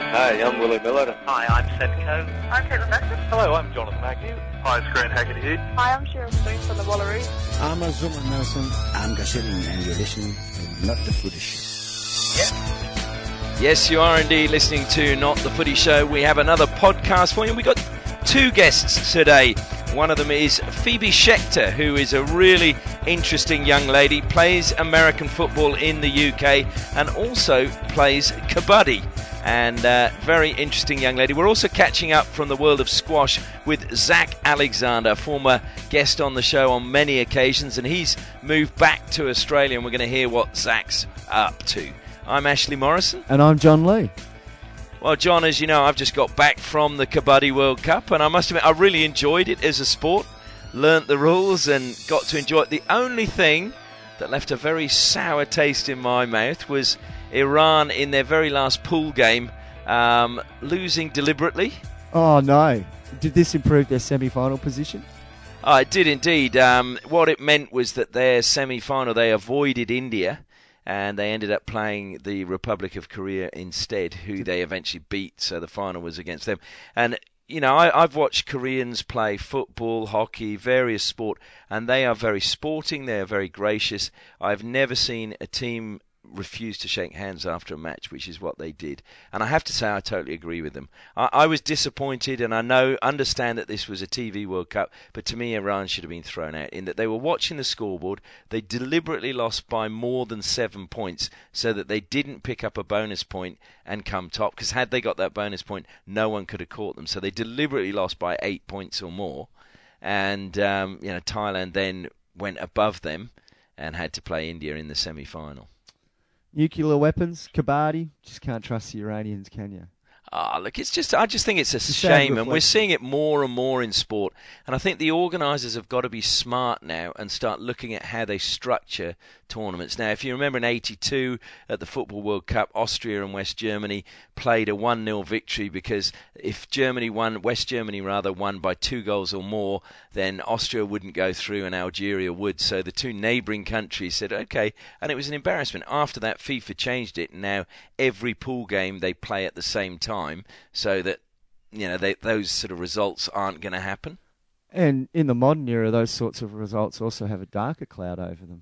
Hi, I'm Willie Miller. Hi, I'm Seb Coe. I'm Caitlin Baxter. Hello, I'm Jonathan Agnew. Hi, it's Grant Haggerty. Hi, I'm Cheryl Spoon from the Wallaroos. I'm Azuma Nelson. I'm Gashering, and you're listening to Not the Footy Show. Yep. Yes, you are indeed listening to Not the Footy Show. We have another podcast for you. We've got two guests today. One of them is Phoebe Schechter, who is a really interesting young lady, plays American football in the UK and also plays kabaddi. And very interesting young lady. We're also catching up from the world of squash with Zach Alexander, former guest on the show on many occasions, and he's moved back to Australia, and we're going to hear what Zach's up to. I'm Ashley Morrison. And I'm John Lee. Well, John, as you know, I've just got back from the Kabaddi World Cup, and I must admit I really enjoyed it as a sport, learnt the rules and got to enjoy it. The only thing that left a very sour taste in my mouth was Iran in their very last pool game, losing deliberately. Oh, no. Did this improve their semi-final position? Oh, it did indeed. What it meant was that their semi-final, they avoided India, and they ended up playing the Republic of Korea instead, who they eventually beat, so the final was against them. And, you know, I've watched Koreans play football, hockey, various sport, and they are very sporting, they are very gracious. I've never seen a team refuse to shake hands after a match, which is what they did. And I have to say I totally agree with them. I was disappointed, and I understand that this was a TV World Cup, but to me Iran should have been thrown out in that they were watching the scoreboard. They deliberately lost by more than 7 points so that they didn't pick up a bonus point and come top, because had they got that bonus point, no one could have caught them. So they deliberately lost by 8 points or more, and Thailand then went above them and had to play India in the semi-final. Nuclear weapons, kabaddi, just can't trust the Iranians, can you? Look, I just think it's a shame, and we're seeing it more and more in sport. And I think the organisers have got to be smart now and start looking at how they structure tournaments. Now, if you remember in '82 at the Football World Cup, Austria and West Germany played a 1-0 victory because if West Germany won by 2 goals or more, then Austria wouldn't go through and Algeria would. So the two neighbouring countries said, okay, and it was an embarrassment. After that, FIFA changed it, and now every pool game they play at the same time, so that those sort of results aren't going to happen. And in the modern era, those sorts of results also have a darker cloud over them.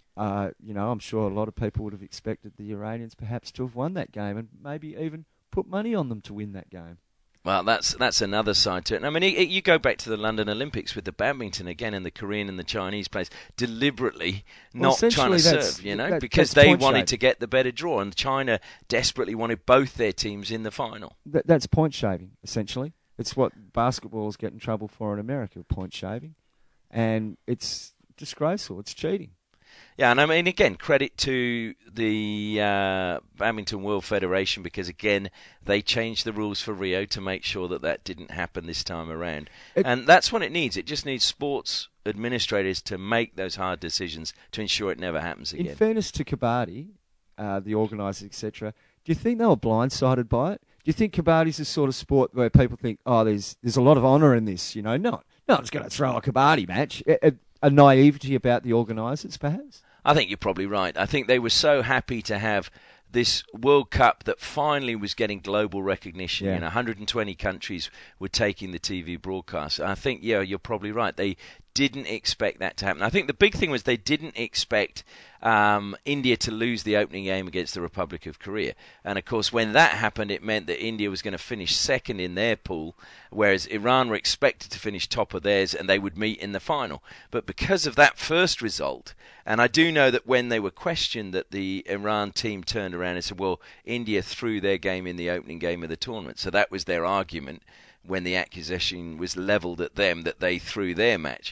I'm sure a lot of people would have expected the Iranians perhaps to have won that game and maybe even put money on them to win that game. Well, that's another side to it. I mean, you go back to the London Olympics with the badminton again, and the Korean and the Chinese players deliberately not trying to serve, because they wanted to get the better draw, and China desperately wanted both their teams in the final. That's point shaving, essentially. It's what basketballs get in trouble for in America, point shaving, and it's disgraceful. It's cheating. Yeah, and I mean, again, credit to the Badminton World Federation, because, again, they changed the rules for Rio to make sure that didn't happen this time around. And that's what it needs. It just needs sports administrators to make those hard decisions to ensure it never happens again. In fairness to kabaddi, the organisers, etc., do you think they were blindsided by it? Do you think kabaddi's the sort of sport where people think, there's a lot of honour in this, no one's going to throw a kabaddi match? A naivety about the organisers, perhaps? I think you're probably right. I think they were so happy to have this World Cup that finally was getting global recognition. 120 countries were taking the TV broadcast. I think, you're probably right. They didn't expect that to happen. I think the big thing was they didn't expect India to lose the opening game against the Republic of Korea. And, of course, when that happened, it meant that India was going to finish second in their pool, whereas Iran were expected to finish top of theirs and they would meet in the final. But because of that first result, and I do know that when they were questioned, that the Iran team turned around and said, well, India threw their game in the opening game of the tournament. So that was their argument when the accusation was levelled at them that they threw their match,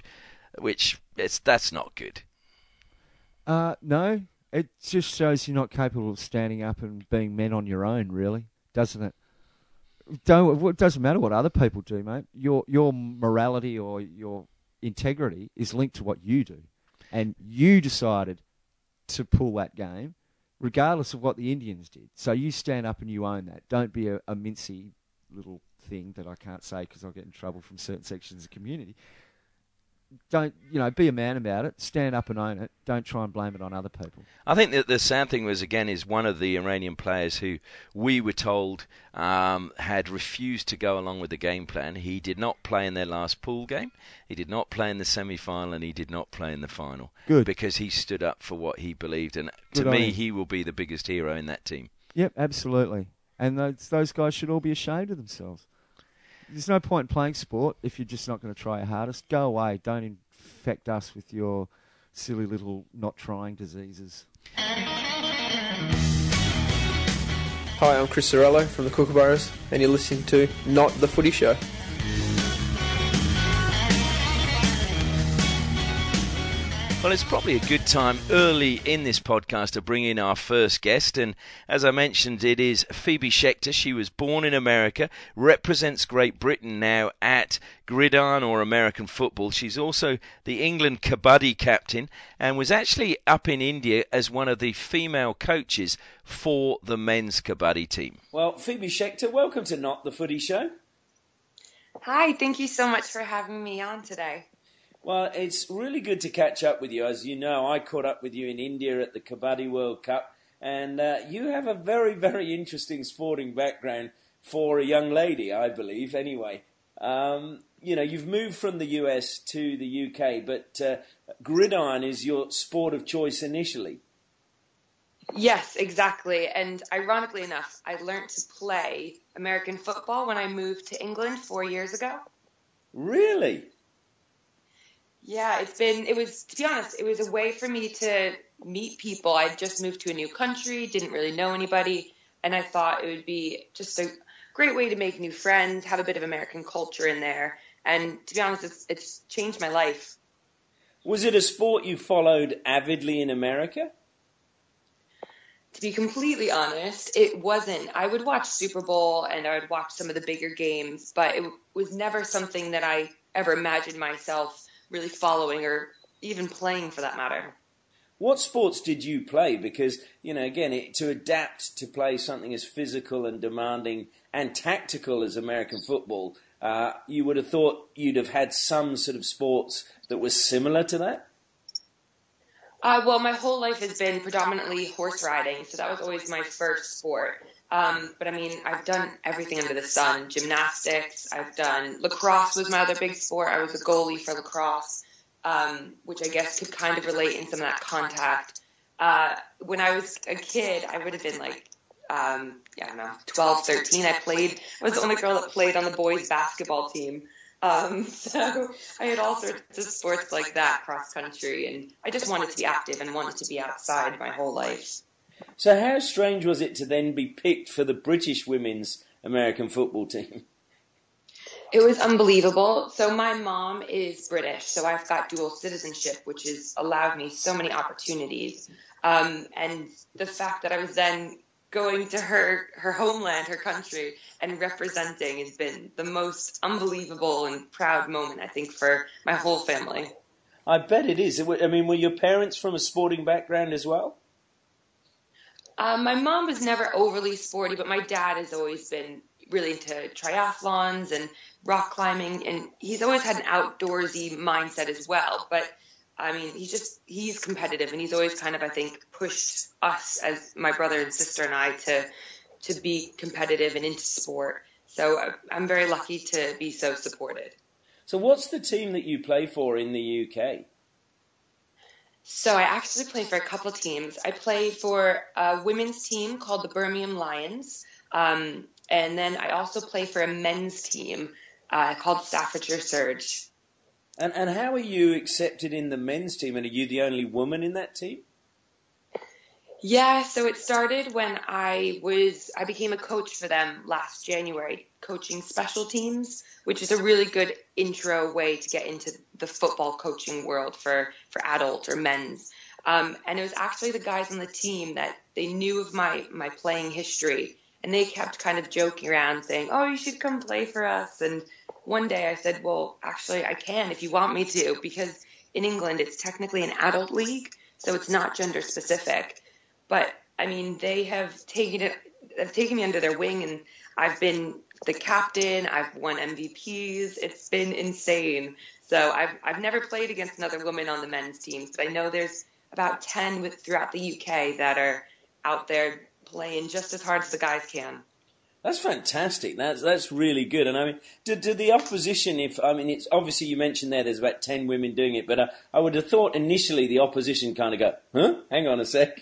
that's not good. No, it just shows you're not capable of standing up and being men on your own, really, doesn't it? It doesn't matter what other people do, mate. Your morality or your integrity is linked to what you do. And you decided to pull that game, regardless of what the Indians did. So you stand up and you own that. Don't be a mincy little thing that I can't say because I'll get in trouble from certain sections of the community. don't, be a man about it. Stand up and own it. Don't try and blame it on other people. I think that the sad thing was, again, is one of the Iranian players who we were told had refused to go along with the game plan. He did not play in their last pool game. He did not play in the semi-final, and he did not play in the final. Good. Because he stood up for what he believed. And Good to on me, him. he will be the biggest hero in that team. Yep, absolutely. And those guys should all be ashamed of themselves. There's no point in playing sport if you're just not going to try your hardest. Go away. Don't infect us with your silly little not trying diseases. Hi, I'm Chris Sorello from the Kookaburras, and you're listening to Not the Footy Show. Well, it's probably a good time early in this podcast to bring in our first guest. And as I mentioned, it is Phoebe Schechter. She was born in America, represents Great Britain now at Gridiron or American football. She's also the England Kabaddi captain and was actually up in India as one of the female coaches for the men's Kabaddi team. Well, Phoebe Schechter, welcome to Not the Footy Show. Hi, thank you so much for having me on today. Well, it's really good to catch up with you. As you know, I caught up with you in India at the Kabaddi World Cup, and you have a very, very interesting sporting background for a young lady, I believe, anyway. You've moved from the US to the UK, but gridiron is your sport of choice initially. Yes, exactly. And ironically enough, I learned to play American football when I moved to England 4 years ago. Really? Yeah, to be honest, it was a way for me to meet people. I'd just moved to a new country, didn't really know anybody, and I thought it would be just a great way to make new friends, have a bit of American culture in there. And to be honest, it's changed my life. Was it a sport you followed avidly in America? To be completely honest, it wasn't. I would watch Super Bowl and I would watch some of the bigger games, but it was never something that I ever imagined myself really following or even playing for that matter. What sports did you play? Because, to adapt to play something as physical and demanding and tactical as American football, you would have thought you'd have had some sort of sports that was similar to that? Well, my whole life has been predominantly horse riding, so that was always my first sport. But I mean, I've done everything under the sun. Gymnastics, I've done lacrosse was my other big sport. I was a goalie for lacrosse, which I guess could kind of relate in some of that contact. When I was a kid, I would have been like, 12, 13. I was the only girl that played on the boys basketball team. So I had all sorts of sports like that, cross country, and I just wanted to be active and wanted to be outside my whole life. So how strange was it to then be picked for the British women's American football team? It was unbelievable. So my mom is British, so I've got dual citizenship, which has allowed me so many opportunities. And the fact that I was then going to her homeland, her country, and representing has been the most unbelievable and proud moment, I think, for my whole family. I bet it is. I mean, were your parents from a sporting background as well? My mom was never overly sporty, but my dad has always been really into triathlons and rock climbing, and he's always had an outdoorsy mindset as well. But I mean, he's competitive, and he's always kind of, I think, pushed us as my brother and sister and I to be competitive and into sport. So I'm very lucky to be so supported. So what's the team that you play for in the UK? So I actually play for a couple of teams. I play for a women's team called the Birmingham Lions, and then I also play for a men's team called Staffordshire Surge. And how are you accepted in the men's team? And are you the only woman in that team? Yeah, so it started when I became a coach for them last January, coaching special teams, which is a really good intro way to get into the football coaching world for adult or men's. And it was actually the guys on the team that they knew of my playing history, and they kept kind of joking around saying, "Oh, you should come play for us." And one day I said, "Well, actually I can if you want me to," because in England it's technically an adult league, so it's not gender specific. But I mean, they have taken me under their wing, and I've been the captain. I've won MVPs. It's been insane. So I've never played against another woman on the men's teams, but I know there's about 10 throughout the UK that are out there playing just as hard as the guys can. That's fantastic. That's really good. And I mean, do the opposition, it's obviously you mentioned there's about 10 women doing it, but I would have thought initially the opposition kind of go, huh? Hang on a sec.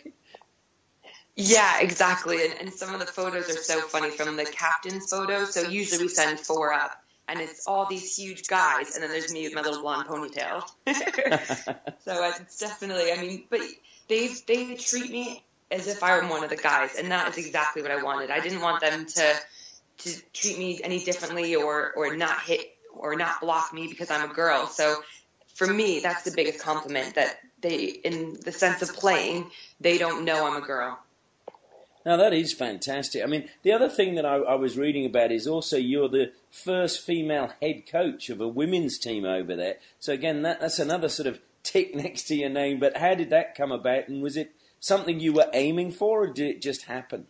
Yeah, exactly. And some of the photos are so funny from the captain's photos. So usually we send 4 up, and it's all these huge guys, and then there's me with my little blonde ponytail. So it's definitely, I mean, but they treat me as if I were one of the guys, and that is exactly what I wanted. I didn't want them to treat me any differently or not hit or not block me because I'm a girl. So for me, that's the biggest compliment, that they, in the sense of playing, they don't know I'm a girl. Now, that is fantastic. I mean, the other thing that I was reading about is also you're the first female head coach of a women's team over there. So again, that's another sort of tick next to your name. But how did that come about, and was it something you were aiming for, or did it just happen?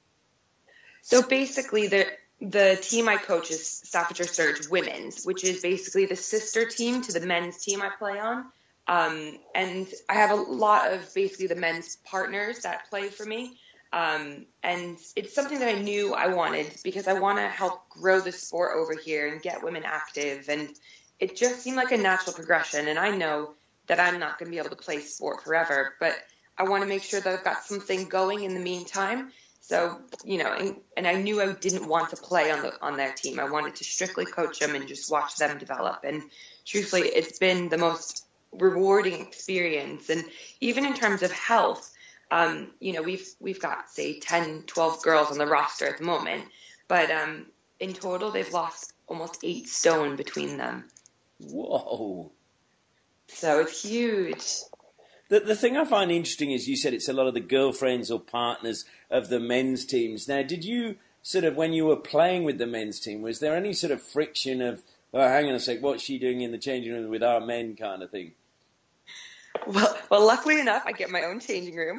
So basically, the team I coach is Staffordshire Surge Women's, which is basically the sister team to the men's team I play on. And I have a lot of basically the men's partners that play for me. And it's something that I knew I wanted because I want to help grow the sport over here and get women active. And it just seemed like a natural progression. And I know that I'm not going to be able to play sport forever, but I want to make sure that I've got something going in the meantime. So, and I knew I didn't want to play on their team. I wanted to strictly coach them and just watch them develop. And truthfully, it's been the most rewarding experience. And even in terms of health, we've got, say, 10, 12 girls on the roster at the moment. But in total, they've lost almost 8 stone between them. Whoa. So it's huge. The thing I find interesting is you said it's a lot of the girlfriends or partners of the men's teams. Now, did you sort of, when you were playing with the men's team, was there any sort of friction of, oh, hang on a sec, what's she doing in the changing room with our men kind of thing? Well, luckily enough, I get my own changing room.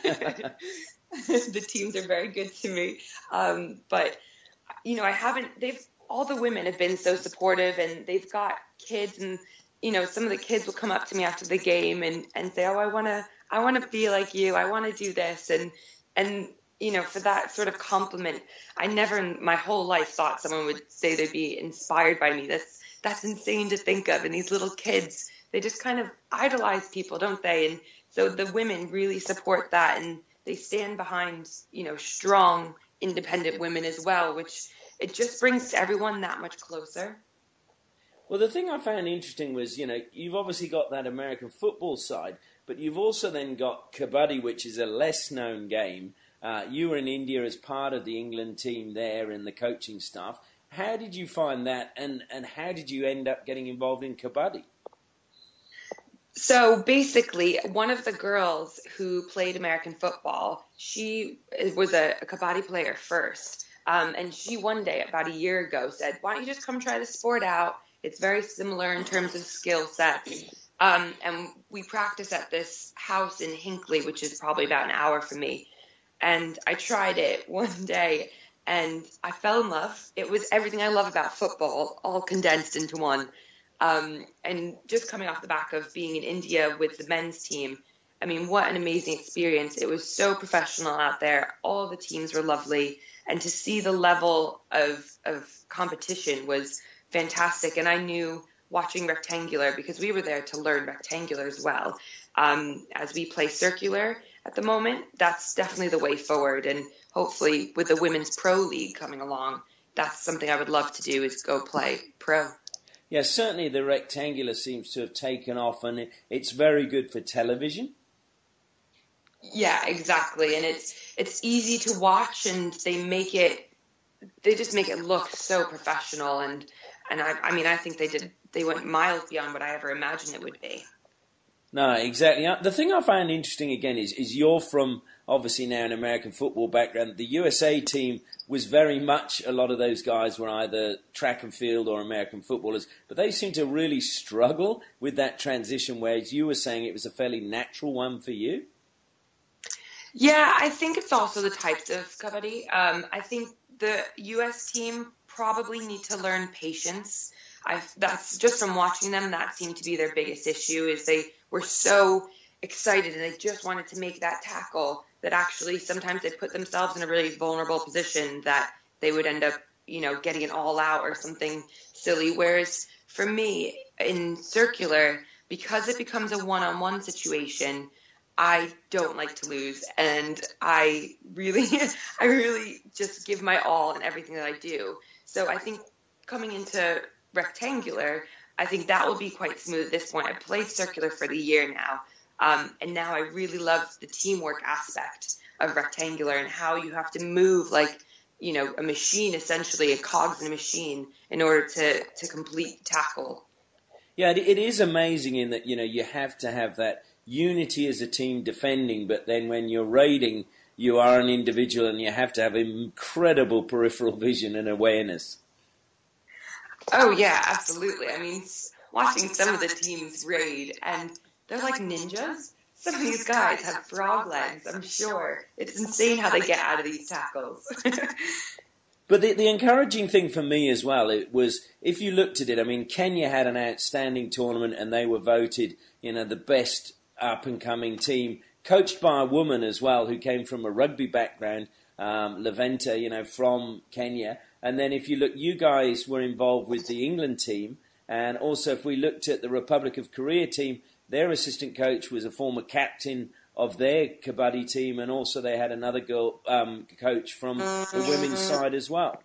The teams are very good to me. But, all the women have been so supportive, and they've got kids, and some of the kids will come up to me after the game and say, oh, I want to be like you. I want to do this. And for that sort of compliment, I never in my whole life thought someone would say they'd be inspired by me. That's insane to think of. And these little kids, they just kind of idolize people, don't they? And so the women really support that, and they stand behind, strong, independent women as well, which it just brings everyone that much closer. Well, the thing I found interesting was, you've obviously got that American football side, but you've also then got kabaddi, which is a less-known game. You were in India as part of the England team there and the coaching staff. How did you find that, and how did you end up getting involved in kabaddi? So basically, one of the girls who played American football, she was a kabaddi player first. And she one day, about a year ago, said, why don't you just come try the sport out? It's very similar in terms of skill sets. And we practice at this house in Hinckley, which is probably about an hour from me. And I tried it one day, and I fell in love. It was everything I love about football, all condensed into one. And just coming off the back of being in India with the men's team, I mean, what an amazing experience. It was so professional out there. All the teams were lovely. And to see the level of competition was fantastic. And I knew watching rectangular, because we were there to learn rectangular as well. As we play circular at the moment, that's definitely the way forward. And hopefully with the Women's Pro League coming along, that's something I would love to do, is go play pro. Yeah, certainly the rectangular seems to have taken off, and it's very good for television. Yeah, exactly. And it's easy to watch, and they just make it look so professional. And I think they went miles beyond what I ever imagined it would be. No, exactly. The thing I found interesting again is you're from, obviously now, an American football background. The USA team was very much, a lot of those guys were either track and field or American footballers, but they seem to really struggle with that transition, whereas you were saying it was a fairly natural one for you. Yeah, I think it's also the types of kabaddi. I think the U.S. team probably need to learn patience. that's just from watching them, that seemed to be their biggest issue, is they were so excited and they just wanted to make that tackle that actually sometimes they put themselves in a really vulnerable position that they would end up, getting it all out or something silly. Whereas for me in circular, because it becomes a one-on-one situation, I don't like to lose, and I really just give my all in everything that I do. So I think coming into rectangular, I think that will be quite smooth at this point. I've played circular for the year now, and now I really love the teamwork aspect of rectangular and how you have to move like, a machine, essentially, a cogs in a machine, in order to complete the tackle. Yeah, it is amazing in that, you have to have that unity as a team defending, but then when you're raiding, you are an individual and you have to have incredible peripheral vision and awareness. Oh, yeah, absolutely. I mean, watching some of the teams raid, and they're like ninjas. Some of these guys have frog legs, I'm sure. It's insane how they get out of these tackles. But the encouraging thing for me as well, it was, if you looked at it, I mean, Kenya had an outstanding tournament and they were voted, the best up-and-coming team, coached by a woman as well who came from a rugby background, Leventa, from Kenya. And then if you look, you guys were involved with the England team. And also if we looked at the Republic of Korea team, their assistant coach was a former captain of their kabaddi team, and also they had another girl coach from the women's side as well.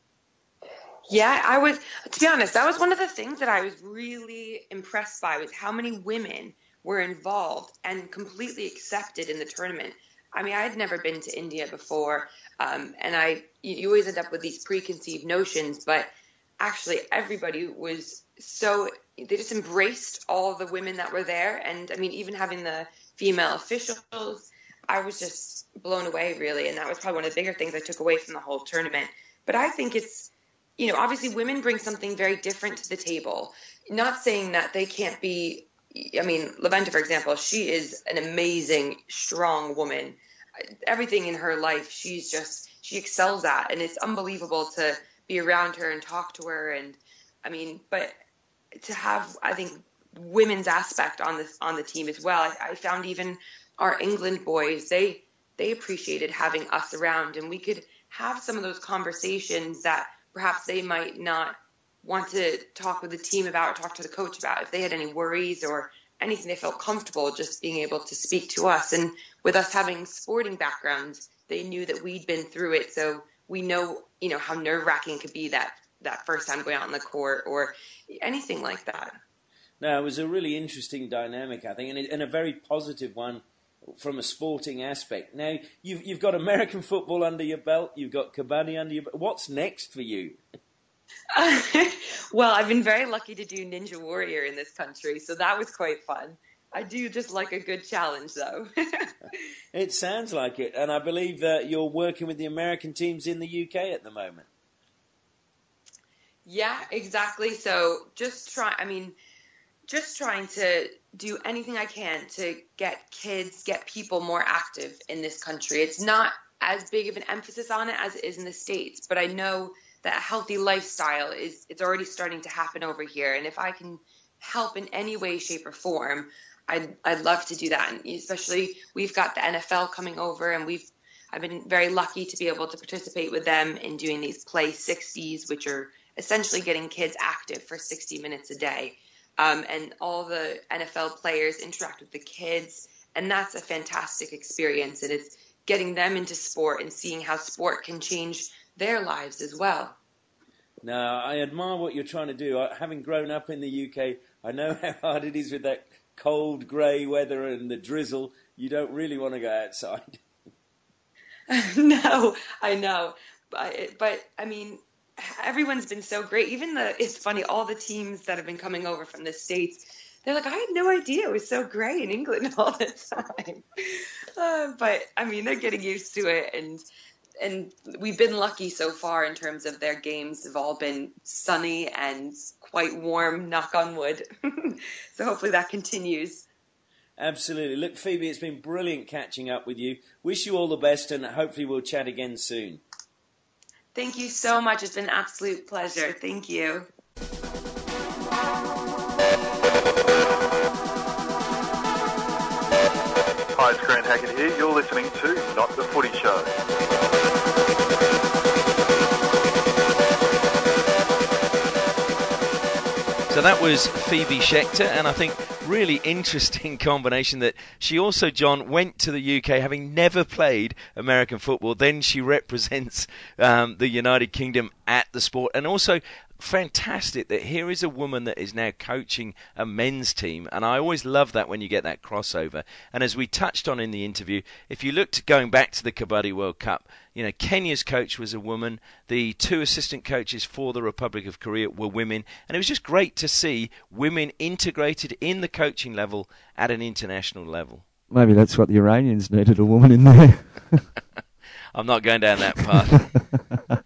Yeah, to be honest, that was one of the things that I was really impressed by, was how many women were involved and completely accepted in the tournament. I mean, I had never been to India before, and you always end up with these preconceived notions, but actually everybody was they just embraced all the women that were there. And I mean, even having the female officials, I was just blown away, really. And that was probably one of the bigger things I took away from the whole tournament. But I think it's, obviously women bring something very different to the table. Not saying that they can't be, I mean, Leventa, for example, she is an amazing, strong woman. Everything in her life, she excels at. And it's unbelievable to be around her and talk to her. And I mean, but to have, I think, women's aspect on the team as well. I found even our England boys, they appreciated having us around, and we could have some of those conversations that perhaps they might not want to talk with the team about or talk to the coach about. If they had any worries or anything, they felt comfortable just being able to speak to us. And with us having sporting backgrounds, they knew that we'd been through it, so we know, how nerve-wracking it could be that first time going out on the court or anything like that. No, it was a really interesting dynamic, I think, and a very positive one from a sporting aspect. Now, you've got American football under your belt, you've got kabaddi under your belt. What's next for you? Well, I've been very lucky to do Ninja Warrior in this country, so that was quite fun. I do just like a good challenge, though. It sounds like it, and I believe that you're working with the American teams in the UK at the moment. Yeah, exactly. So just trying to do anything I can to get people more active in this country. It's not as big of an emphasis on it as it is in the States, but I know that a healthy lifestyle it's already starting to happen over here. And if I can help in any way, shape, or form, I'd love to do that. And especially we've got the NFL coming over, and I've been very lucky to be able to participate with them in doing these Play 60s, which are essentially getting kids active for 60 minutes a day. And all the NFL players interact with the kids, and that's a fantastic experience. And it's getting them into sport and seeing how sport can change their lives as well. Now, I admire what you're trying to do. Having grown up in the UK, I know how hard it is with that cold, grey weather and the drizzle. You don't really want to go outside. No, I know. But I mean, everyone's been so great. It's funny, all the teams that have been coming over from the States, they're like, I had no idea it was so grey in England all the time. But I mean, they're getting used to it, and we've been lucky so far in terms of their games have all been sunny and quite warm, knock on wood. So hopefully that continues. Absolutely. Look, Phoebe, it's been brilliant catching up with you. Wish you all the best, and hopefully we'll chat again soon. Thank you so much. It's been an absolute pleasure. Thank you. Hi, it's Grant Hackett here. You're listening to Not the Footy Show. So that was Phoebe Schechter, and I think really interesting combination that she also, John, went to the UK having never played American football. Then she represents the United Kingdom at the sport, and also fantastic that here is a woman that is now coaching a men's team, and I always love that when you get that crossover. And as we touched on in the interview, if you looked going back to the Kabaddi World Cup, you know, Kenya's coach was a woman, the 2 assistant coaches for the Republic of Korea were women, and it was just great to see women integrated in the coaching level at an international level. Maybe that's what the Iranians needed, a woman in there. I'm not going down that path.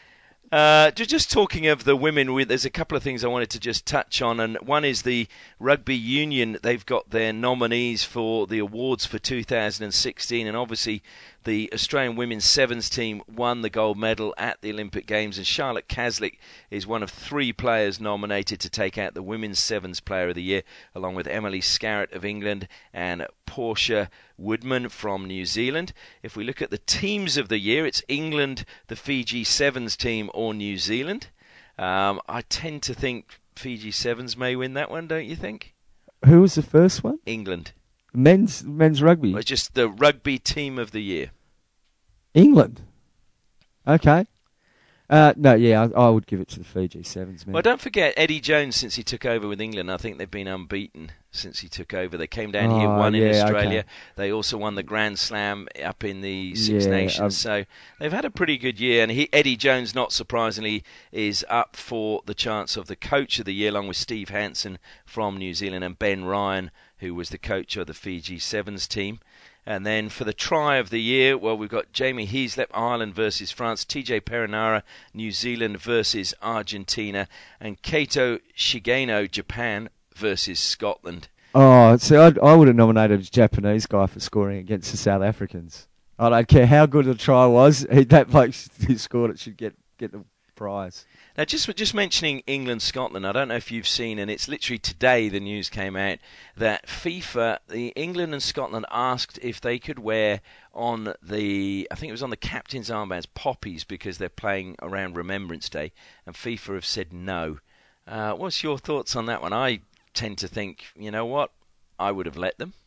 Just talking of the women, there's a couple of things I wanted to just touch on, and one is the Rugby Union. They've got their nominees for the awards for 2016, and obviously the Australian women's sevens team won the gold medal at the Olympic Games, and Charlotte Caslick is one of 3 players nominated to take out the Women's Sevens Player of the Year, along with Emily Scarrett of England and Portia Woodman from New Zealand. If we look at the teams of the year, it's England, the Fiji Sevens team, or New Zealand. I tend to think Fiji Sevens may win that one, don't you think? Who was the first one? England. Men's rugby? Well, it's just the rugby team of the year. England? Okay. No, yeah, I would give it to the Fiji Sevens, man. Well, don't forget Eddie Jones, since he took over with England. I think they've been unbeaten since he took over. They came down here, won in Australia. Okay. They also won the Grand Slam up in the Six Nations. So they've had a pretty good year. And Eddie Jones, not surprisingly, is up for the chance of the Coach of the Year, along with Steve Hansen from New Zealand and Ben Ryan, who was the coach of the Fiji Sevens team. And then for the try of the year, well, we've got Jamie Heaslip, Ireland versus France, TJ Perinara, New Zealand versus Argentina, and Kato Shigeno, Japan versus Scotland. Oh, so I would have nominated a Japanese guy for scoring against the South Africans. I don't care how good the try was. That bloke who scored it should get the prize. Now, just mentioning England-Scotland, I don't know if you've seen, and it's literally today the news came out, that FIFA, the England and Scotland asked if they could wear on the, I think it was on the captain's armbands, poppies, because they're playing around Remembrance Day, and FIFA have said no. What's your thoughts on that one? I tend to think, you know what, I would have let them.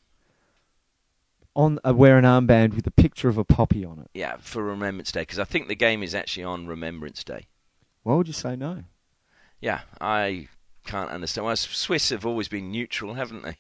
Wear an armband with a picture of a poppy on it? Yeah, for Remembrance Day, because I think the game is actually on Remembrance Day. Why would you say no? Yeah, I can't understand. Well, Swiss have always been neutral, haven't they?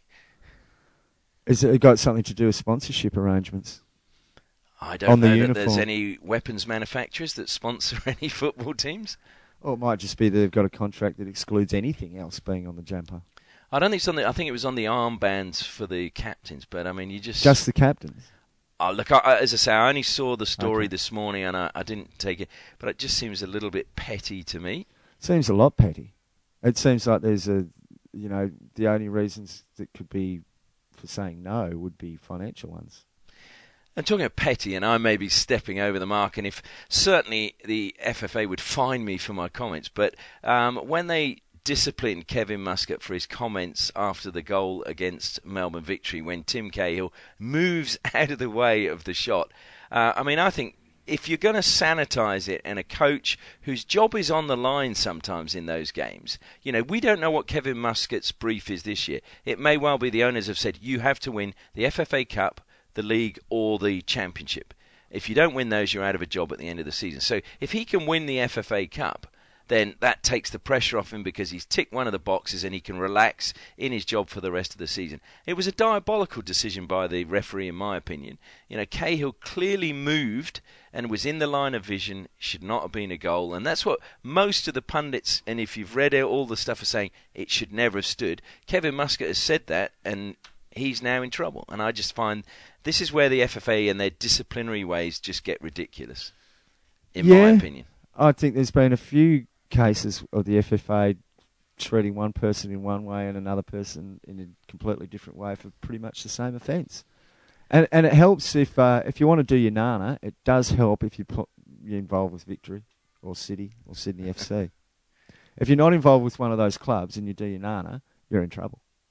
Has it got something to do with sponsorship arrangements? I don't know that there's any weapons manufacturers that sponsor any football teams. Or it might just be that they've got a contract that excludes anything else being on the jumper. I don't think it's on the. I think it was on the armbands for the captains, but I mean, you just the captains. Oh, look, as I say, I only saw the story this morning and I didn't take it, but it just seems a little bit petty to me. Seems a lot petty. It seems like there's the only reasons that could be for saying no would be financial ones. And talking of petty, and I may be stepping over the mark, and if certainly the FFA would fine me for my comments, but when they disciplined Kevin Muscat for his comments after the goal against Melbourne Victory when Tim Cahill moves out of the way of the shot. I think if you're going to sanitise it, and a coach whose job is on the line sometimes in those games, we don't know what Kevin Muscat's brief is this year. It may well be the owners have said, you have to win the FFA Cup, the League or the Championship. If you don't win those, you're out of a job at the end of the season. So if he can win the FFA Cup, then that takes the pressure off him because he's ticked one of the boxes and he can relax in his job for the rest of the season. It was a diabolical decision by the referee, in my opinion. Cahill clearly moved and was in the line of vision, should not have been a goal. And that's what most of the pundits, and if you've read all the stuff, are saying it should never have stood. Kevin Muscat has said that, and he's now in trouble. And I just find this is where the FFA and their disciplinary ways just get ridiculous, in my opinion. I think there's been a few cases of the FFA treating one person in one way and another person in a completely different way for pretty much the same offence. And it helps if you want to do your nana, it does help if you're involved with Victory or City or Sydney FC. If you're not involved with one of those clubs and you do your nana, you're in trouble.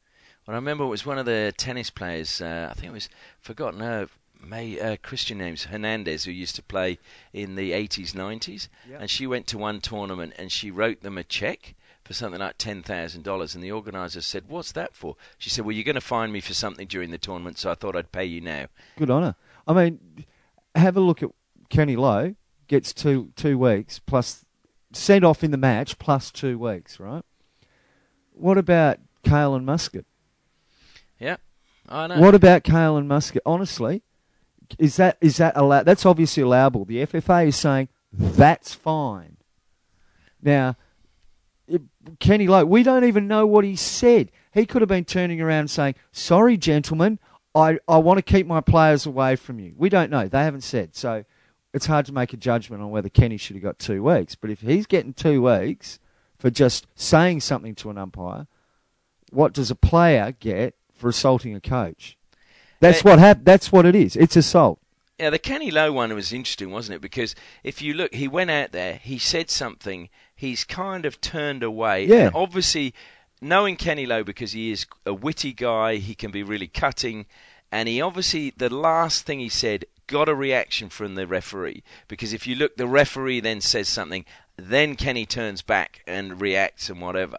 Well, I remember it was one of the tennis players, I think it was, Christian names, Hernandez, who used to play in the 80s, 90s. Yep. And she went to one tournament and she wrote them a check for something like $10,000. And the organiser said, "What's that for?" She said, "Well, you're going to fine me for something during the tournament, so I thought I'd pay you now." Good on her. I mean, have a look at Kenny Lowe, gets two weeks, plus sent off in the match, plus 2 weeks, right? What about Cale and Muscat? Yeah, I know. What about Cale and Muscat? Honestly, is that allowed? That's obviously allowable. The FFA is saying that's fine. Now, Kenny Lowe, we don't even know what he said. He could have been turning around and saying, "Sorry, gentlemen, I want to keep my players away from you." We don't know. They haven't said. So it's hard to make a judgment on whether Kenny should have got 2 weeks. But if he's getting 2 weeks for just saying something to an umpire, what does a player get for assaulting a coach? That's what it is. It's assault. Yeah, the Kenny Lowe one was interesting, wasn't it? Because if you look, he went out there, he said something, he's kind of turned away. Yeah. And obviously, knowing Kenny Lowe, because he is a witty guy, he can be really cutting, and he obviously, the last thing he said, got a reaction from the referee. Because if you look, the referee then says something, then Kenny turns back and reacts and whatever.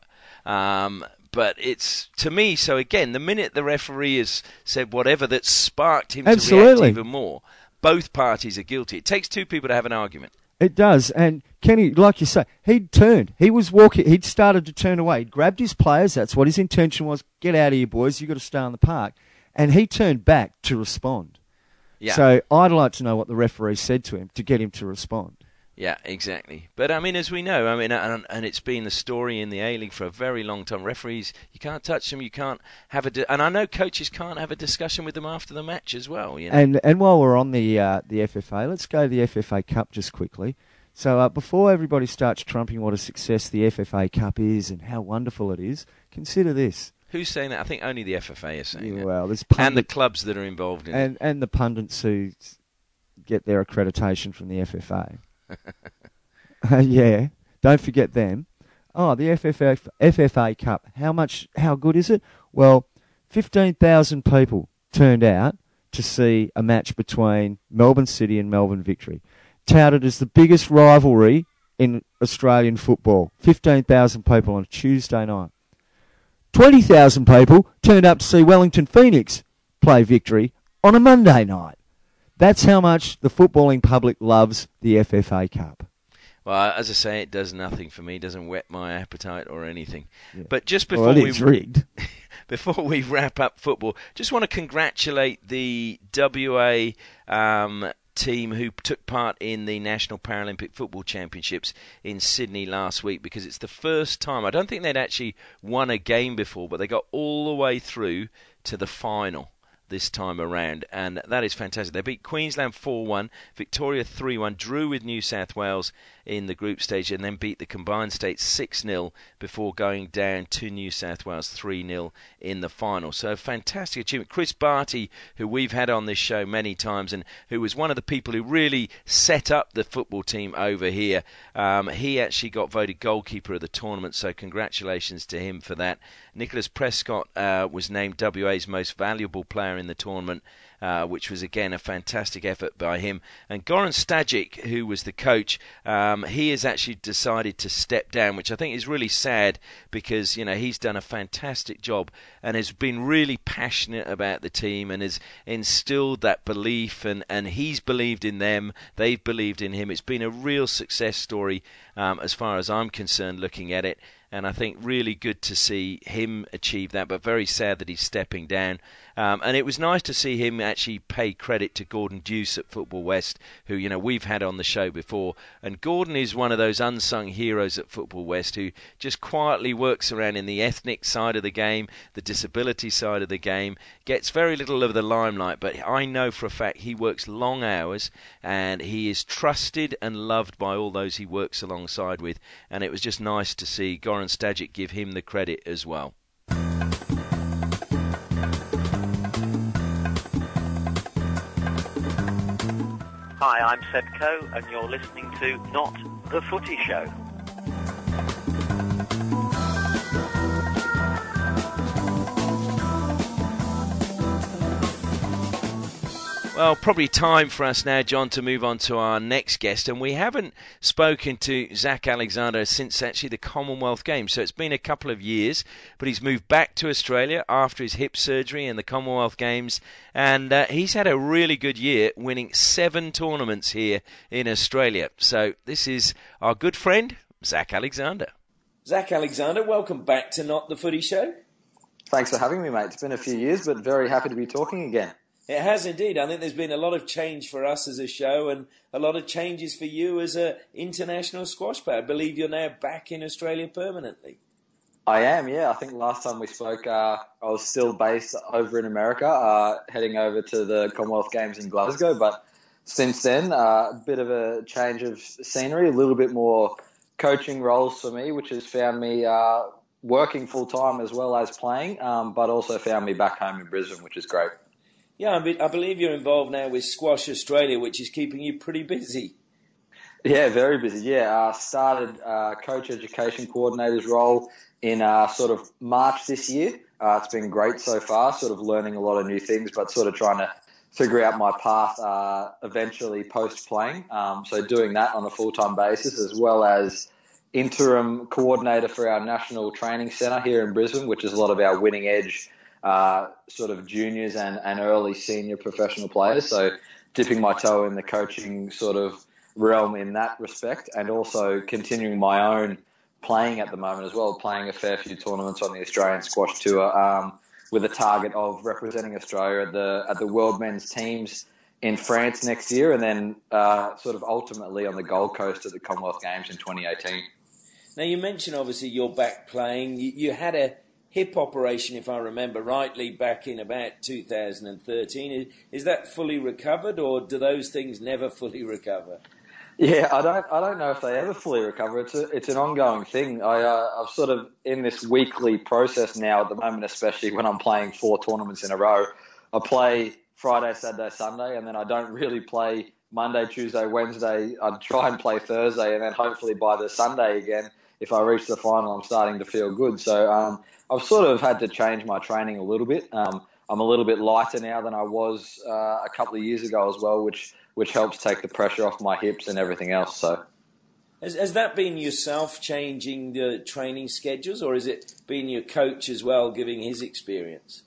But it's, to me, so again, the minute the referee has said whatever that sparked him to react even more, both parties are guilty. It takes two people to have an argument. It does. And Kenny, like you say, he'd turned. He was walking. He'd started to turn away. He'd grabbed his players. That's what his intention was. Get out of here, boys. You've got to stay on the park. And he turned back to respond. Yeah. So I'd like to know what the referee said to him to get him to respond. Yeah, exactly. But, I mean, as we know, I mean, and it's been the story in the A-League for a very long time. Referees, you can't touch them, you can't have and I know coaches can't have a discussion with them after the match as well. You know? And while we're on the FFA, let's go to the FFA Cup just quickly. So before everybody starts trumping what a success the FFA Cup is and how wonderful it is, consider this. Who's saying that? I think only the FFA is saying that. Well, there's and the clubs that are involved in it. And the pundits who get their accreditation from the FFA. Yeah, don't forget them. Oh, the FFA Cup. How good is it? Well, 15,000 people turned out to see a match between Melbourne City and Melbourne Victory. Touted as the biggest rivalry in Australian football. 15,000 people on a Tuesday night. 20,000 people turned up to see Wellington Phoenix play Victory on a Monday night. That's how much the footballing public loves the FFA Cup. Well, as I say, it does nothing for me. It doesn't whet my appetite or anything. Yeah. But just before before we wrap up football, just want to congratulate the WA team who took part in the National Paralympic Football Championships in Sydney last week, because it's the first time. I don't think they'd actually won a game before, but they got all the way through to the final this time around, and that is fantastic. They beat Queensland 4-1, Victoria 3-1, drew with New South Wales in the group stage, and then beat the combined states 6-0 before going down to New South Wales 3-0 in the final. So fantastic achievement. Chris Barty, who we've had on this show many times and who was one of the people who really set up the football team over here, he actually got voted goalkeeper of the tournament, so congratulations to him for that. Nicholas Prescott was named WA's most valuable player in the tournament, which was again a fantastic effort by him. And Goran Stajic, who was the coach, he has actually decided to step down, which I think is really sad, because he's done a fantastic job and has been really passionate about the team and has instilled that belief, and he's believed in them, they've believed in him. It's been a real success story as far as I'm concerned looking at it. And I think really good to see him achieve that, but very sad that he's stepping down. And it was nice to see him actually pay credit to Gordon Deuce at Football West, who we've had on the show before. And Gordon is one of those unsung heroes at Football West who just quietly works around in the ethnic side of the game, the disability side of the game, gets very little of the limelight, but I know for a fact he works long hours and he is trusted and loved by all those he works alongside with. And it was just nice to see Goran Stajic give him the credit as well. Hi, I'm Seb Coe, and you're listening to Not the Footy Show. Well, probably time for us now, John, to move on to our next guest. And we haven't spoken to Zach Alexander since actually the Commonwealth Games. So it's been a couple of years, but he's moved back to Australia after his hip surgery and the Commonwealth Games. And he's had a really good year, winning 7 tournaments here in Australia. So this is our good friend, Zach Alexander. Zach Alexander, welcome back to Not the Footy Show. Thanks for having me, mate. It's been a few years, but very happy to be talking again. It has indeed. I think there's been a lot of change for us as a show and a lot of changes for you as an international squash player. I believe you're now back in Australia permanently. I am, yeah. I think last time we spoke, I was still based over in America, heading over to the Commonwealth Games in Glasgow. But since then, a bit of a change of scenery, a little bit more coaching roles for me, which has found me working full-time as well as playing, but also found me back home in Brisbane, which is great. Yeah, I believe you're involved now with Squash Australia, which is keeping you pretty busy. Yeah, very busy. Yeah, started coach education coordinator's role in sort of March this year. It's been great so far, sort of learning a lot of new things, but sort of trying to figure out my path eventually post-playing. So doing that on a full-time basis, as well as interim coordinator for our National Training Centre here in Brisbane, which is a lot of our winning edge sort of juniors and early senior professional players. So dipping my toe in the coaching sort of realm in that respect, and also continuing my own playing at the moment as well, playing a fair few tournaments on the Australian Squash Tour with a target of representing Australia at the World Men's Teams in France next year, and then sort of ultimately on the Gold Coast at the Commonwealth Games in 2018. Now, you mentioned obviously you're back playing. You had a hip operation, if I remember rightly, back in about 2013. Is that fully recovered, or do those things never fully recover? Yeah, I don't know if they ever fully recover. It's an ongoing thing. I'm sort of in this weekly process now at the moment, especially when I'm playing 4 tournaments in a row. I play Friday, Saturday, Sunday, and then I don't really play Monday, Tuesday, Wednesday. I try and play Thursday, and then hopefully by the Sunday again, if I reach the final, I'm starting to feel good. So I've sort of had to change my training a little bit. I'm a little bit lighter now than I was a couple of years ago as well, which helps take the pressure off my hips and everything else. So, has that been yourself changing the training schedules, or has it been your coach as well giving his experience?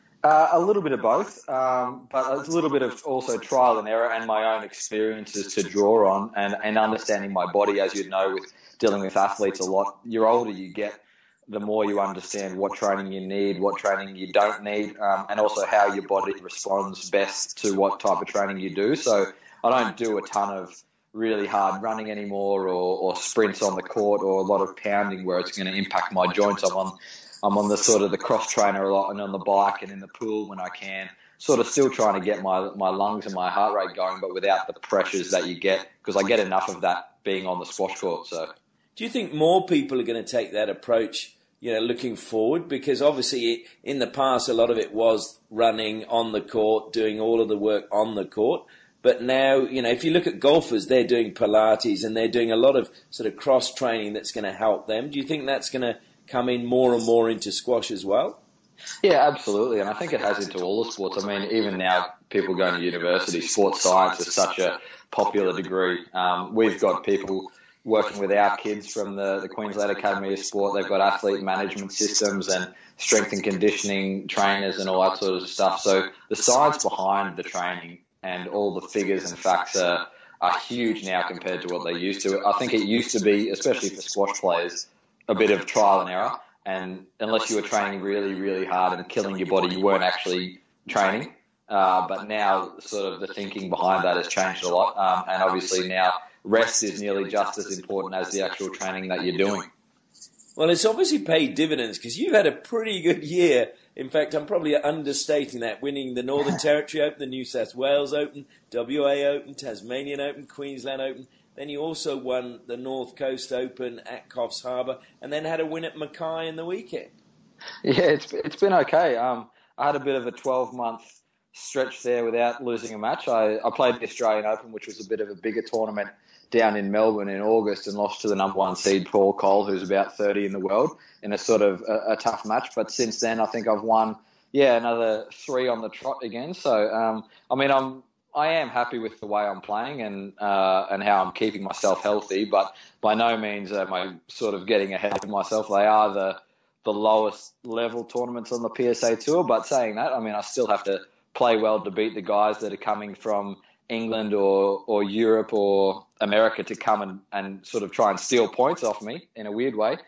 A little bit of both, but a little bit of also trial and error and my own experiences to draw on, and understanding my body. As you know, with dealing with athletes a lot, the older you get, the more you understand what training you need, what training you don't need, and also how your body responds best to what type of training you do. So I don't do a ton of really hard running anymore, or sprints on the court, or a lot of pounding where it's going to impact my joints. I'm on the sort of the cross trainer a lot, and on the bike and in the pool when I can, sort of still trying to get my lungs and my heart rate going, but without the pressures that you get, because I get enough of that being on the squash court. So, do you think more people are going to take that approach, looking forward? Because obviously in the past, a lot of it was running on the court, doing all of the work on the court. But now, if you look at golfers, they're doing Pilates and they're doing a lot of sort of cross training that's going to help them. Do you think that's going to come in more and more into squash as well? Yeah, absolutely. And I think it has into all the sports. I mean, even now, people going to university, sports science is such a popular degree. We've got people working with our kids from the Queensland Academy of Sport. They've got athlete management systems and strength and conditioning trainers and all that sort of stuff. So the science behind the training and all the figures and facts are huge now compared to what they used to. I think it used to be, especially for squash players, a bit of trial and error. And unless you were training really, really hard and killing your body, you weren't actually training. But now sort of the thinking behind that has changed a lot. And obviously now rest is nearly just as important as the actual training that you're doing. Well, it's obviously paid dividends because you've had a pretty good year. In fact, I'm probably understating that, winning the Northern Territory Open, the New South Wales Open, WA Open, Tasmanian Open, Queensland Open. Then you also won the North Coast Open at Coffs Harbour, and then had a win at Mackay in the weekend. Yeah, it's been okay. I had a bit of a 12-month stretch there without losing a match. I played the Australian Open, which was a bit of a bigger tournament down in Melbourne in August, and lost to the number 1 seed, Paul Cole, who's about 30 in the world, in a sort of a tough match. But since then, I think I've won, another 3 on the trot again. So, I'm I am happy with the way I'm playing and how I'm keeping myself healthy, but by no means am I sort of getting ahead of myself. They are the lowest level tournaments on the PSA Tour, but saying that, I mean, I still have to play well to beat the guys that are coming from England or Europe or America to come and sort of try and steal points off me in a weird way.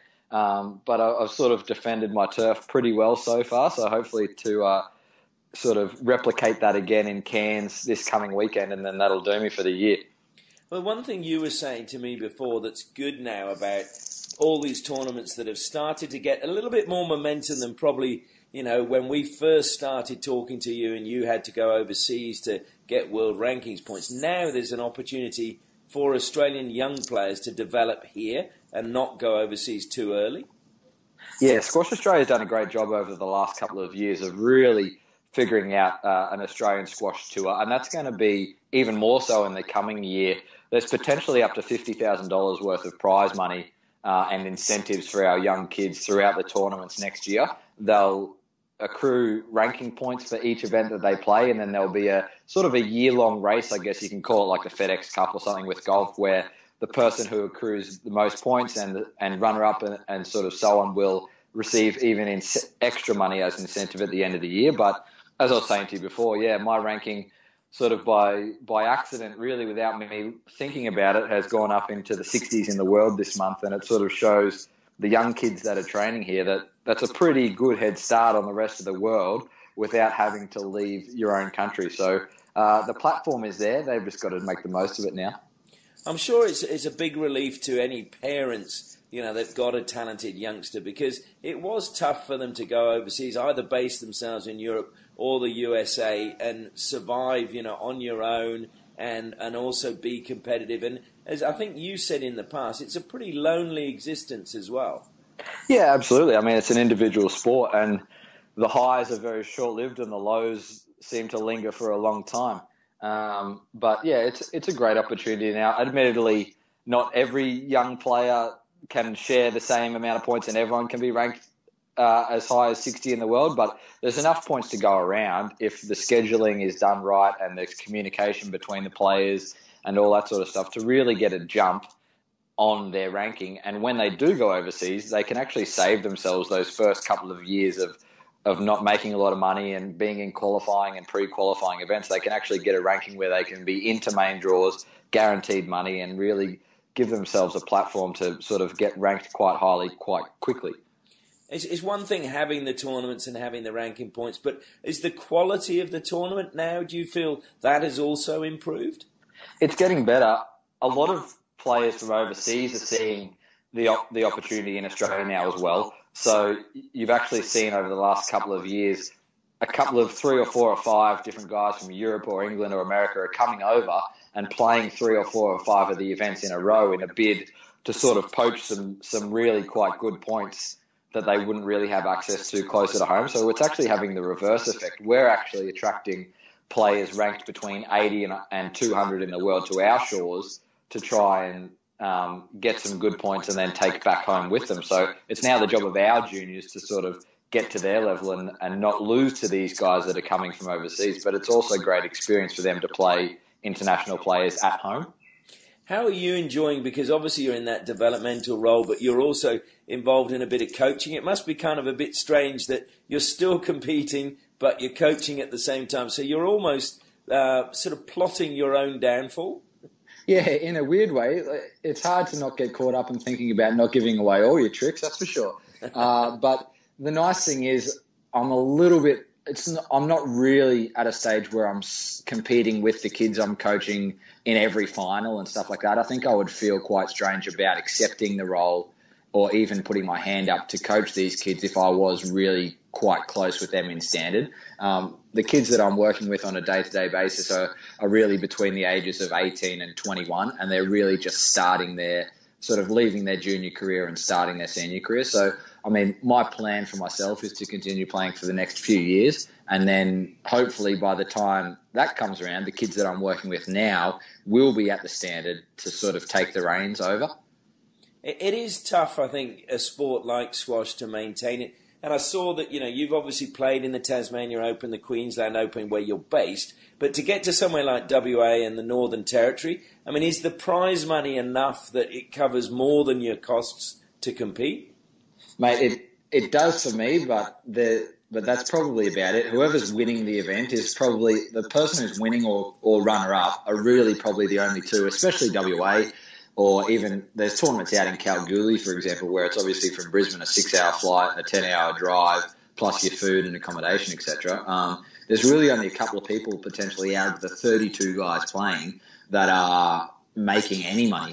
But I've sort of defended my turf pretty well so far, so hopefully to sort of replicate that again in Cairns this coming weekend, and then that'll do me for the year. Well, one thing you were saying to me before that's good now about all these tournaments that have started to get a little bit more momentum than probably, when we first started talking to you and you had to go overseas to get world rankings points. Now there's an opportunity for Australian young players to develop here and not go overseas too early. Yeah, Squash Australia's done a great job over the last couple of years of really figuring out an Australian squash tour, and that's going to be even more so in the coming year. There's potentially up to $50,000 worth of prize money and incentives for our young kids throughout the tournaments next year. They'll accrue ranking points for each event that they play, and then there'll be a sort of a year-long race, I guess you can call it, like the FedEx Cup or something with golf, where the person who accrues the most points and runner-up and sort of so on will receive even extra money as incentive at the end of the year. But as I was saying to you before, yeah, my ranking sort of by accident, really without me thinking about it, has gone up into the 60s in the world this month, and it sort of shows the young kids that are training here that's a pretty good head start on the rest of the world without having to leave your own country. So the platform is there. They've just got to make the most of it now. I'm sure it's a big relief to any parents, they've got a talented youngster, because it was tough for them to go overseas, either base themselves in Europe or the USA and survive, on your own and also be competitive. And as I think you said in the past, it's a pretty lonely existence as well. Yeah, absolutely. I mean, it's an individual sport, and the highs are very short-lived and the lows seem to linger for a long time. But yeah, it's a great opportunity now. Admittedly, not every young player can share the same amount of points and everyone can be ranked as high as 60 in the world, but there's enough points to go around if the scheduling is done right and there's communication between the players and all that sort of stuff to really get a jump on their ranking. And when they do go overseas, they can actually save themselves those first couple of years of not making a lot of money and being in qualifying and pre-qualifying events. They can actually get a ranking where they can be into main draws, guaranteed money, and really give themselves a platform to sort of get ranked quite highly quite quickly. It's one thing having the tournaments and having the ranking points, but is the quality of the tournament now, do you feel that has also improved? It's getting better. A lot of players from overseas are seeing the opportunity in Australia now as well. So you've actually seen over the last couple of years a couple of 3 or 4 or 5 different guys from Europe or England or America are coming over and playing 3 or 4 or 5 of the events in a row in a bid to sort of poach some really quite good points that they wouldn't really have access to closer to home. So it's actually having the reverse effect. We're actually attracting players ranked between 80 and 200 in the world to our shores to try and get some good points and then take back home with them. So it's now the job of our juniors to sort of get to their level and not lose to these guys that are coming from overseas. But it's also a great experience for them to play international players at home. How are you enjoying, because obviously you're in that developmental role, but you're also involved in a bit of coaching. It must be kind of a bit strange that you're still competing, but you're coaching at the same time. So you're almost sort of plotting your own downfall. Yeah, in a weird way. It's hard to not get caught up in thinking about not giving away all your tricks, that's for sure. But the nice thing is I'm not really at a stage where I'm competing with the kids I'm coaching in every final and stuff like that. I think I would feel quite strange about accepting the role or even putting my hand up to coach these kids if I was really quite close with them in standard. The kids that I'm working with on a day-to-day basis are really between the ages of 18 and 21, and they're really just starting their sort of leaving their junior career and starting their senior career. So, I mean, my plan for myself is to continue playing for the next few years, and then hopefully by the time that comes around, the kids that I'm working with now will be at the standard to sort of take the reins over. It is tough, I think, a sport like squash to maintain it. And I saw that, you've obviously played in the Tasmania Open, the Queensland Open, where you're based. But to get to somewhere like WA and the Northern Territory, I mean, is the prize money enough that it covers more than your costs to compete? Mate, it does for me, but that's probably about it. Whoever's winning the event is probably the person who's winning or runner-up are really probably the only two, especially WA, or even there's tournaments out in Kalgoorlie, for example, where it's obviously from Brisbane a 6-hour flight, a 10-hour drive, plus your food and accommodation, etc. There's really only a couple of people potentially out of the 32 guys playing that are making any money.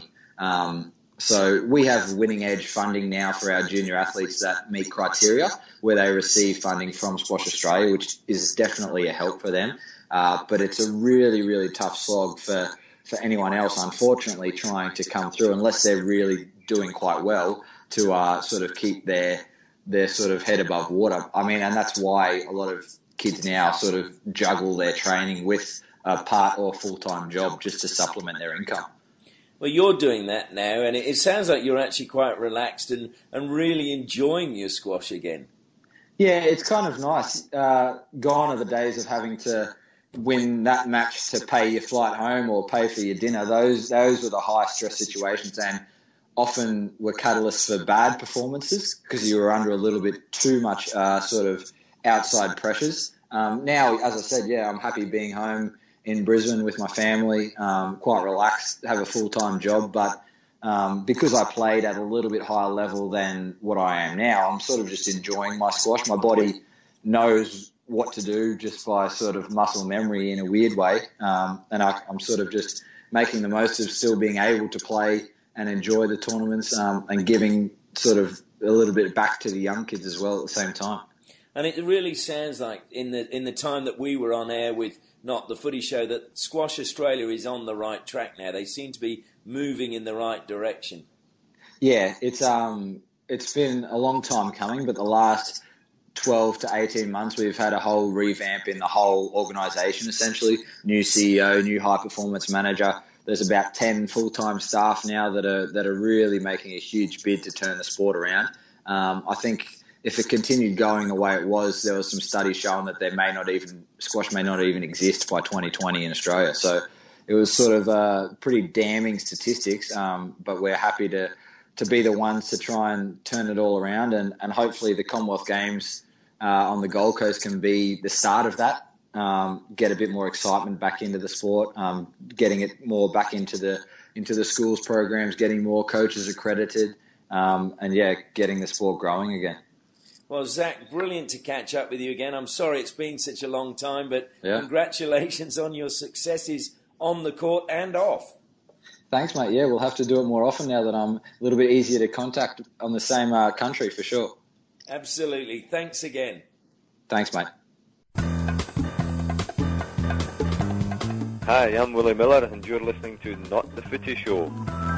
So we have Winning Edge funding now for our junior athletes that meet criteria, where they receive funding from Squash Australia, which is definitely a help for them. But it's a really, really tough slog for anyone else, unfortunately, trying to come through, unless they're really doing quite well, to sort of keep their sort of head above water. I mean, and that's why a lot of kids now sort of juggle their training with a part or full-time job just to supplement their income. Well, you're doing that now, and it sounds like you're actually quite relaxed and really enjoying your squash again. Yeah, it's kind of nice. Gone are the days of having to win that match to pay your flight home or pay for your dinner. Those were the high-stress situations and often were catalysts for bad performances because you were under a little bit too much sort of outside pressures. Now, as I said, I'm happy being home in Brisbane with my family, quite relaxed, have a full-time job. But because I played at a little bit higher level than what I am now, I'm sort of just enjoying my squash. My body knows what to do just by sort of muscle memory in a weird way. And I'm sort of just making the most of still being able to play and enjoy the tournaments and giving sort of a little bit back to the young kids as well at the same time. And it really sounds like in the time that we were on air with Not the Footy Show that Squash Australia is on the right track now. They seem to be moving in the right direction. Yeah, it's been a long time coming, but the last 12 to 18 months we've had a whole revamp in the whole organisation essentially. New CEO, new high performance manager. There's about 10 full-time staff now that are really making a huge bid to turn the sport around. I think if it continued going the way it was, there was some studies showing that squash may not even exist by 2020 in Australia. So it was sort of pretty damning statistics, but we're happy to be the ones to try and turn it all around. And hopefully the Commonwealth Games on the Gold Coast can be the start of that, get a bit more excitement back into the sport, getting it more back into the schools programs, getting more coaches accredited, and getting the sport growing again. Well, Zach, brilliant to catch up with you again. I'm sorry it's been such a long time, but congratulations on your successes on the court and off. Thanks, mate. Yeah, we'll have to do it more often now that I'm a little bit easier to contact on the same country for sure. Absolutely. Thanks again. Thanks, mate. Hi, I'm Willie Miller and you're listening to Not the Footy Show.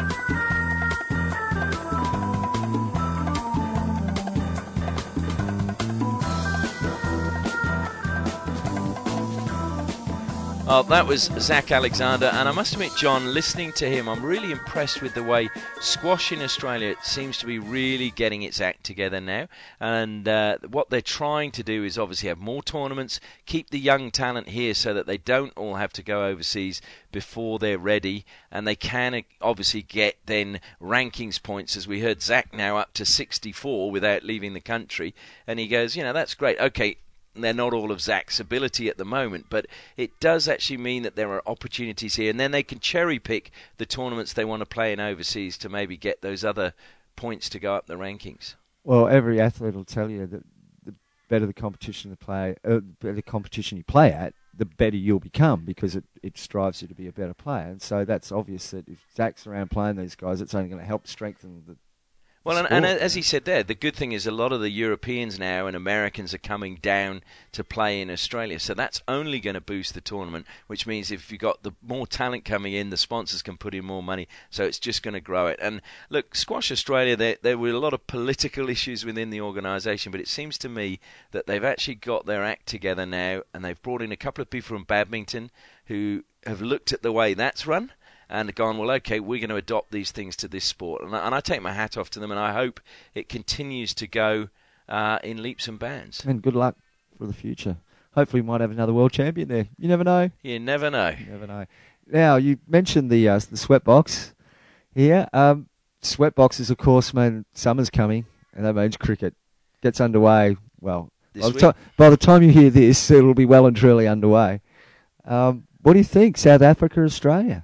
Oh, that was Zach Alexander, and I must admit, John, listening to him, I'm really impressed with the way squash in Australia seems to be really getting its act together now. And what they're trying to do is obviously have more tournaments, keep the young talent here so that they don't all have to go overseas before they're ready, and they can obviously get then rankings points, as we heard Zach now up to 64 without leaving the country. And he goes, that's great. Okay, they're not all of Zach's ability at the moment, but it does actually mean that there are opportunities here, and then they can cherry pick the tournaments they want to play in overseas to maybe get those other points to go up the rankings. Well, every athlete will tell you that the better the competition you play at, the better you'll become, because it strives you to be a better player. And so that's obvious that if Zach's around playing these guys, it's only going to help strengthen the Well, and as he said there, the good thing is a lot of the Europeans now and Americans are coming down to play in Australia. So that's only going to boost the tournament, which means if you've got the more talent coming in, the sponsors can put in more money. So it's just going to grow it. And look, Squash Australia, there were a lot of political issues within the organisation, but it seems to me that they've actually got their act together now, and they've brought in a couple of people from badminton who have looked at the way that's run and gone, well, okay, we're going to adopt these things to this sport. And I take my hat off to them, and I hope it continues to go in leaps and bounds. And good luck for the future. Hopefully we might have another world champion there. You never know. You never know. You never know. Now, you mentioned the sweatbox here. Sweatboxes, of course, mean summer's coming, and that means cricket gets underway. Well, by the time you hear this, it'll be well and truly underway. What do you think, South Africa, Australia?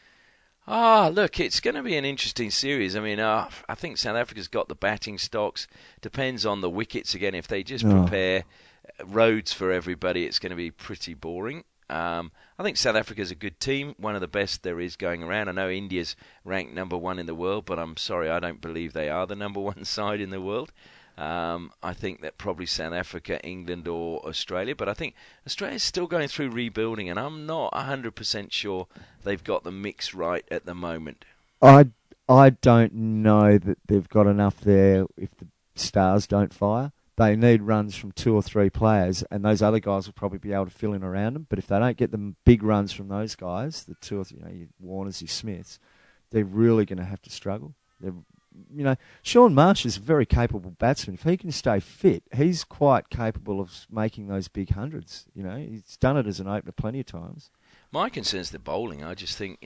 Look, it's going to be an interesting series. I mean, I think South Africa's got the batting stocks. Depends on the wickets again. If they just prepare roads for everybody, it's going to be pretty boring. I think South Africa's a good team, one of the best there is going around. I know India's ranked number 1 in the world, but I'm sorry, I don't believe they are the number 1 side in the world. I think that probably South Africa, England or Australia, but I think Australia's still going through rebuilding, and I'm not 100% sure they've got the mix right at the moment. I don't know that they've got enough there if the stars don't fire. They need runs from 2 or 3 players, and those other guys will probably be able to fill in around them. But if they don't get the big runs from those guys, the 2 or 3, your Warners, your Smiths, they're really going to have to struggle. Sean Marsh is a very capable batsman. If he can stay fit, he's quite capable of making those big hundreds. He's done it as an opener plenty of times. My concern is the bowling. I just think,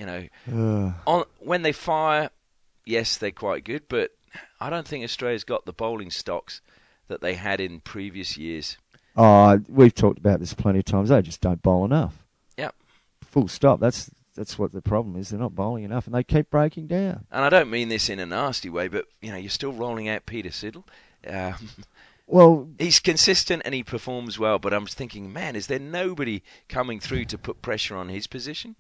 when they fire, yes, they're quite good, but I don't think Australia's got the bowling stocks that they had in previous years. We've talked about this plenty of times. They just don't bowl enough. Yep. Full stop. That's what the problem is. They're not bowling enough, and they keep breaking down. And I don't mean this in a nasty way, but you're still rolling out Peter Siddle. Well, he's consistent and he performs well, but I'm thinking, man, is there nobody coming through to put pressure on his position?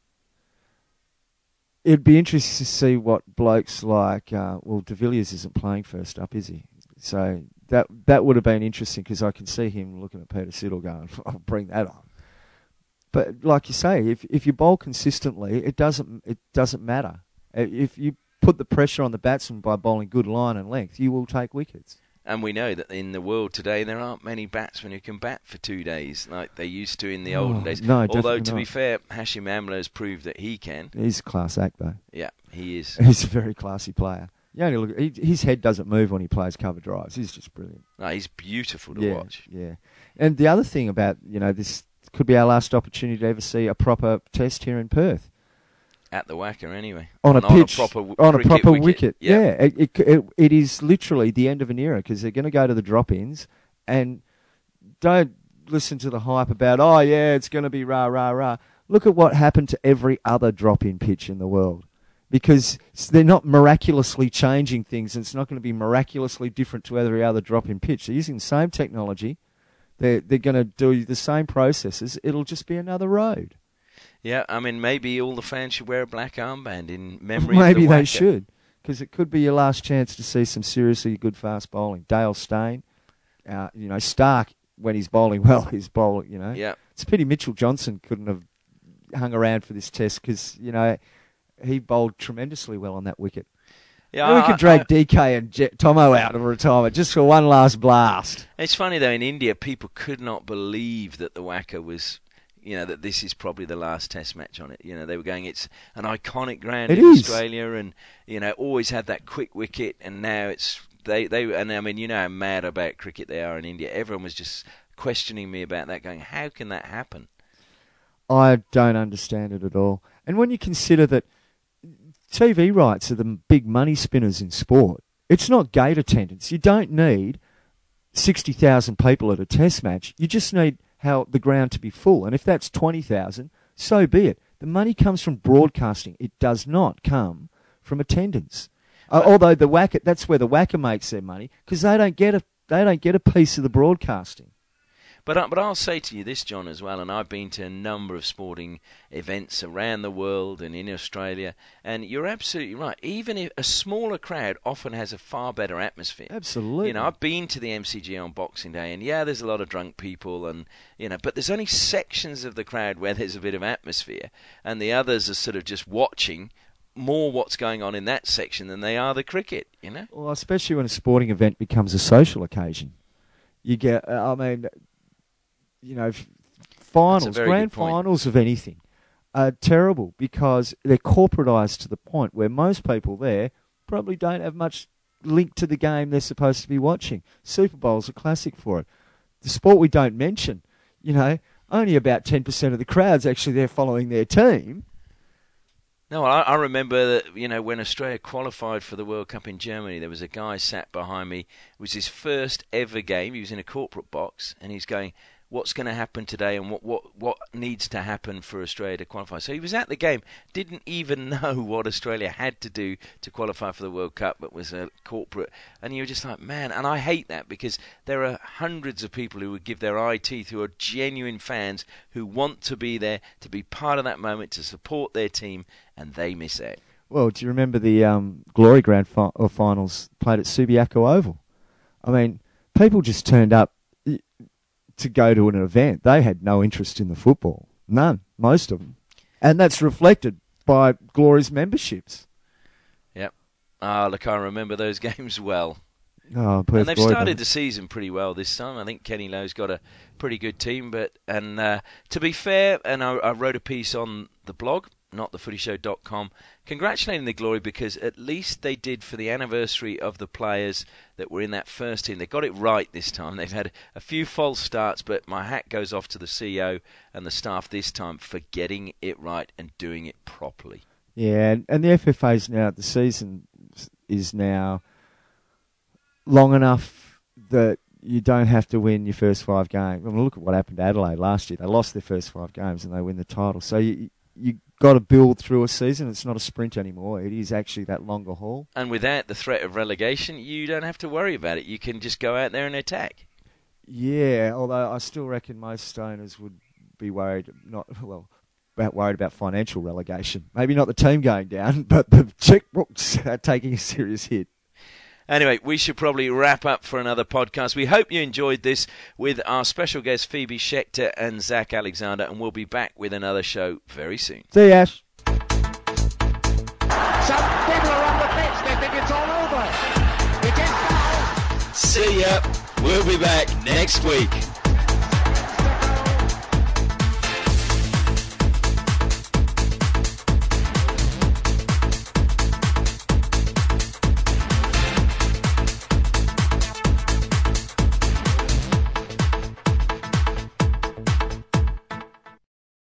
It'd be interesting to see what blokes like, De Villiers isn't playing first up, is he? So that would have been interesting, because I can see him looking at Peter Siddle going, I'll bring that on. But like you say, if you bowl consistently, it doesn't matter. If you put the pressure on the batsman by bowling good line and length, you will take wickets. And we know that in the world today, there aren't many batsmen who can bat for 2 days like they used to in the olden days. No, although, to not. be fair, Hashim Amla has proved that he can. He's a class act, though. Yeah, he is. He's a very classy player. You only look, his head doesn't move when he plays cover drives. He's just brilliant. No, he's beautiful to watch. Yeah. And the other thing about, this could be our last opportunity to ever see a proper test here in Perth. At the Wacker, anyway. On a pitch, on a proper wicket. Yeah. It is literally the end of an era, because they're going to go to the drop-ins, and don't listen to the hype about, it's going to be rah, rah, rah. Look at what happened to every other drop-in pitch in the world. Because they're not miraculously changing things, and it's not going to be miraculously different to every other drop-in pitch. They're using the same technology. They're going to do the same processes. It'll just be another road. Yeah, I mean, maybe all the fans should wear a black armband in memory maybe of the Wacker. They should, because it could be your last chance to see some seriously good fast bowling. Dale Steyn, Stark, when he's bowling well, he's bowling, Yeah. It's a pity Mitchell Johnson couldn't have hung around for this test, because, he bowled tremendously well on that wicket. Yeah, we could drag DK and Tomo out of retirement just for one last blast. It's funny, though, in India, people could not believe that the Wacker was, that this is probably the last test match on it. They were going, it's an iconic ground in Australia, and, always had that quick wicket, and now it's, and I mean, how mad about cricket they are in India. Everyone was just questioning me about that, going, how can that happen? I don't understand it at all. And when you consider that TV rights are the big money spinners in sport, it's not gate attendance. You don't need 60,000 people at a test match. You just need the ground to be full. And if that's 20,000, so be it. The money comes from broadcasting. It does not come from attendance. Although that's where the Wacker makes their money, because they don't get a piece of the broadcasting. But I'll say to you this, John, as well, and I've been to a number of sporting events around the world and in Australia, and you're absolutely right. Even if a smaller crowd often has a far better atmosphere. Absolutely. I've been to the MCG on Boxing Day, and there's a lot of drunk people, and but there's only sections of the crowd where there's a bit of atmosphere, and the others are sort of just watching more what's going on in that section than they are the cricket. Well, especially when a sporting event becomes a social occasion, you get. Finals, grand finals of anything are terrible, because they're corporatised to the point where most people there probably don't have much linked to the game they're supposed to be watching. Super Bowl's a classic for it. The sport we don't mention, only about 10% of the crowd's actually there following their team. No, I remember that, when Australia qualified for the World Cup in Germany, there was a guy sat behind me. It was his first ever game. He was in a corporate box, and he's going, what's going to happen today and what needs to happen for Australia to qualify. So he was at the game, didn't even know what Australia had to do to qualify for the World Cup, but was a corporate. And you were just like, man, and I hate that because there are hundreds of people who would give their eye teeth, who are genuine fans, who want to be there, to be part of that moment, to support their team, and they miss out. Well, do you remember the Glory Grand Finals played at Subiaco Oval? I mean, people just turned up to go to an event. They had no interest in the football. None. Most of them. And that's reflected by Glory's memberships. Yep. Look, I remember those games well. Oh, and they've started the season pretty well this time. I think Kenny Lowe's got a pretty good team. And to be fair, and I wrote a piece on the blog, notthefootyshow.com, congratulating the Glory because at least they did for the anniversary of the players that were in that first team. They got it right this time. They've had a few false starts, but my hat goes off to the CEO and the staff this time for getting it right and doing it properly. Yeah, and the FFA's now, the season is now long enough that you don't have to win your first 5 games. I mean, look at what happened to Adelaide last year. They lost their first 5 games and they win the title. So you got to build through a season. It's not a sprint anymore. It is actually that longer haul. And without the threat of relegation, you don't have to worry about it. You can just go out there and attack. Yeah, although I still reckon most owners would be worried about financial relegation. Maybe not the team going down, but the checkbooks are taking a serious hit. Anyway, we should probably wrap up for another podcast. We hope you enjoyed this with our special guests Phoebe Schechter and Zach Alexander, and we'll be back with another show very soon. See you, Ash. Some people are on the fence. They think it's all over. It is now. See ya. We'll be back next week.